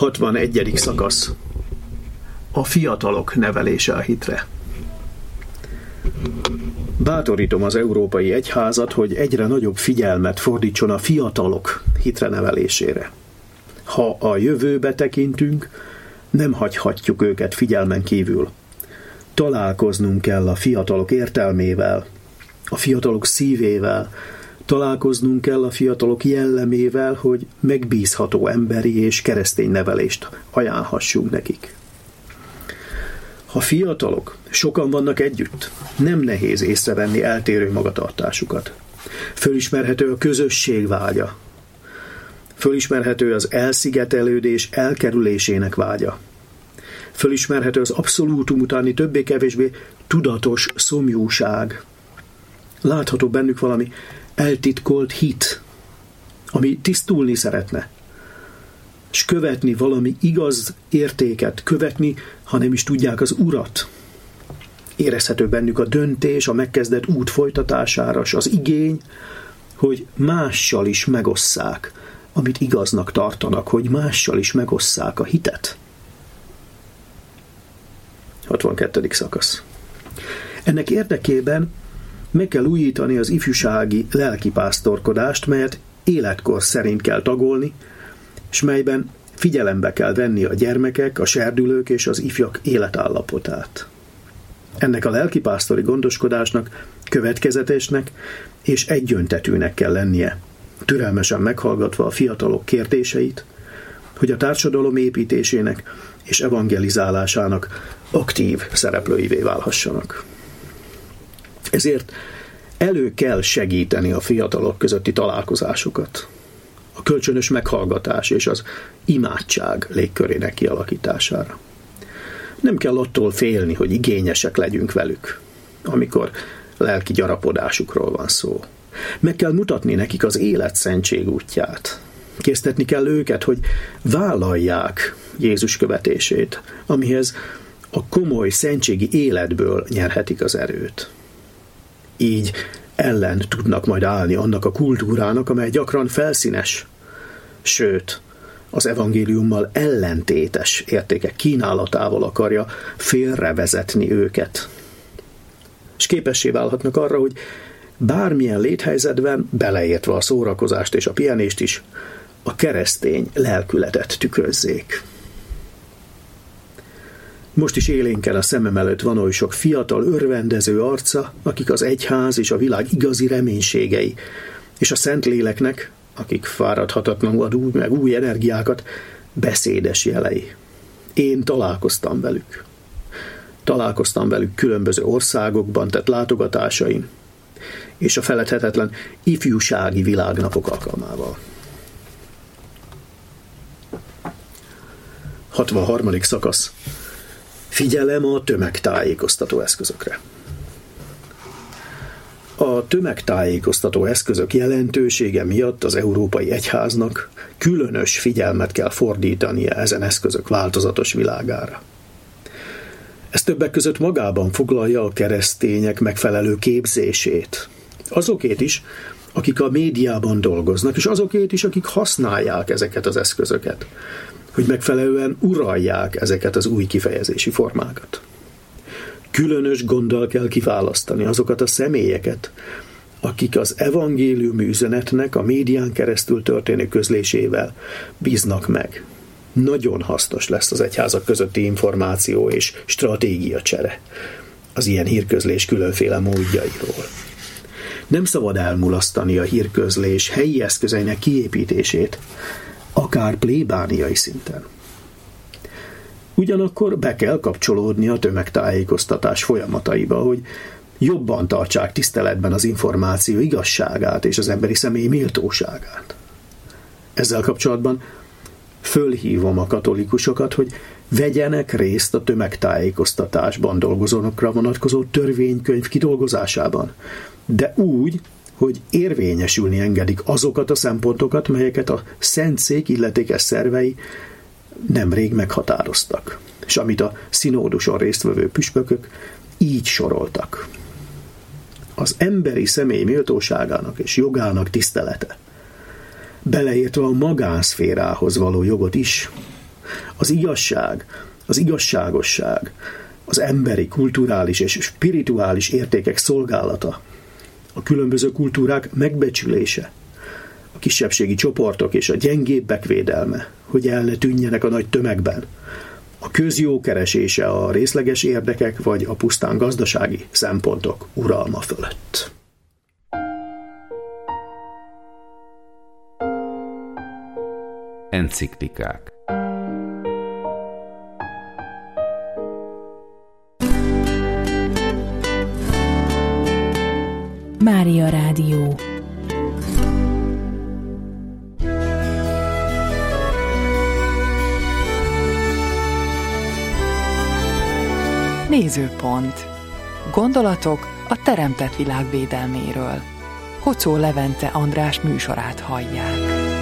61. szakasz. A fiatalok nevelése a hitre. Bátorítom az Európai Egyházat, hogy egyre nagyobb figyelmet fordítson a fiatalok hitre nevelésére. Ha a jövőbe tekintünk, nem hagyhatjuk őket figyelmen kívül. Találkoznunk kell a fiatalok értelmével, a fiatalok szívével, találkoznunk kell a fiatalok jellemével, hogy megbízható emberi és keresztény nevelést ajánlhassunk nekik. Ha fiatalok sokan vannak együtt, nem nehéz észrevenni eltérő magatartásukat. Fölismerhető a közösség vágya. Fölismerhető az elszigetelődés elkerülésének vágya. Fölismerhető az abszolútum utáni többé-kevésbé tudatos szomjúság. Látható bennük valami eltitkolt hit, ami tisztulni szeretne, és követni valami igaz értéket, követni, ha nem is tudják az Urat. Érezhető bennük a döntés a megkezdett út folytatására, és az igény, hogy mással is megosszák, amit igaznak tartanak, hogy mással is megosszák a hitet. 62. szakasz. Ennek érdekében meg kell újítani az ifjúsági lelkipásztorkodást, melyet életkor szerint kell tagolni, és melyben figyelembe kell venni a gyermekek, a serdülők és az ifjak életállapotát. Ennek a lelkipásztori gondoskodásnak következetesnek és egyöntetűnek kell lennie, türelmesen meghallgatva a fiatalok kérdéseit, hogy a társadalom építésének és evangelizálásának aktív szereplőivé válhassanak. Ezért elő kell segíteni a fiatalok közötti találkozásokat, a kölcsönös meghallgatás és az imádság légkörének kialakítására. Nem kell attól félni, hogy igényesek legyünk velük, amikor lelki gyarapodásukról van szó. Meg kell mutatni nekik az élet szentség útját. Késztetni kell őket, hogy vállalják Jézus követését, amihez a komoly szentségi életből nyerhetik az erőt. Így ellen tudnak majd állni annak a kultúrának, amely gyakran felszínes, sőt, az evangéliummal ellentétes értékek kínálatával akarja félrevezetni őket. És képessé válhatnak arra, hogy bármilyen léthelyzetben, beleértve a szórakozást és a pihenést is, a keresztény lelkületet tükrözzék. Most is élénken a szemem előtt van oly sok fiatal, örvendező arca, akik az egyház és a világ igazi reménységei, és a Szentléleknek, akik fáradhatatlanul ad meg új energiákat, beszédes jelei. Én találkoztam velük. Találkoztam velük különböző országokban tett látogatásaim, és a feledhetetlen ifjúsági világnapok alkalmával. 63. szakasz. Figyelem a tömegtájékoztató eszközökre. A tömegtájékoztató eszközök jelentősége miatt az Európai Egyháznak különös figyelmet kell fordítania ezen eszközök változatos világára. Ez többek között magában foglalja a keresztények megfelelő képzését. Azokét is, akik a médiában dolgoznak, és azokét is, akik használják ezeket az eszközöket, hogy megfelelően uralják ezeket az új kifejezési formákat. Különös gonddal kell kiválasztani azokat a személyeket, akik az evangéliumi üzenetnek a médián keresztül történő közlésével bíznak meg. Nagyon hasznos lesz az egyházak közötti információ és stratégiacsere az ilyen hírközlés különféle módjairól. Nem szabad elmulasztani a hírközlés helyi eszközeinek kiépítését, akár plébániai szinten. Ugyanakkor be kell kapcsolódni a tömegtájékoztatás folyamataiba, hogy jobban tartsák tiszteletben az információ igazságát és az emberi személy méltóságát. Ezzel kapcsolatban fölhívom a katolikusokat, hogy vegyenek részt a tömegtájékoztatásban dolgozókra vonatkozó törvénykönyv kidolgozásában, de úgy, hogy érvényesülni engedik azokat a szempontokat, melyeket a Szentszék illetékes szervei nemrég meghatároztak, és amit a szinóduson résztvevő püspökök így soroltak. Az emberi személy méltóságának és jogának tisztelete, beleértve a magánszférához való jogot is, Az igazság, az igazságosság, az emberi, kulturális és spirituális értékek szolgálata, a különböző kultúrák megbecsülése, a kisebbségi csoportok és a gyengébbek védelme, hogy el ne tűnjenek a nagy tömegben, a közjó keresése a részleges érdekek vagy a pusztán gazdasági szempontok uralma fölött. Enciklikák. Mária Rádió. Nézőpont. Gondolatok a teremtett világ védelméről. Hocó Levente András műsorát hallják.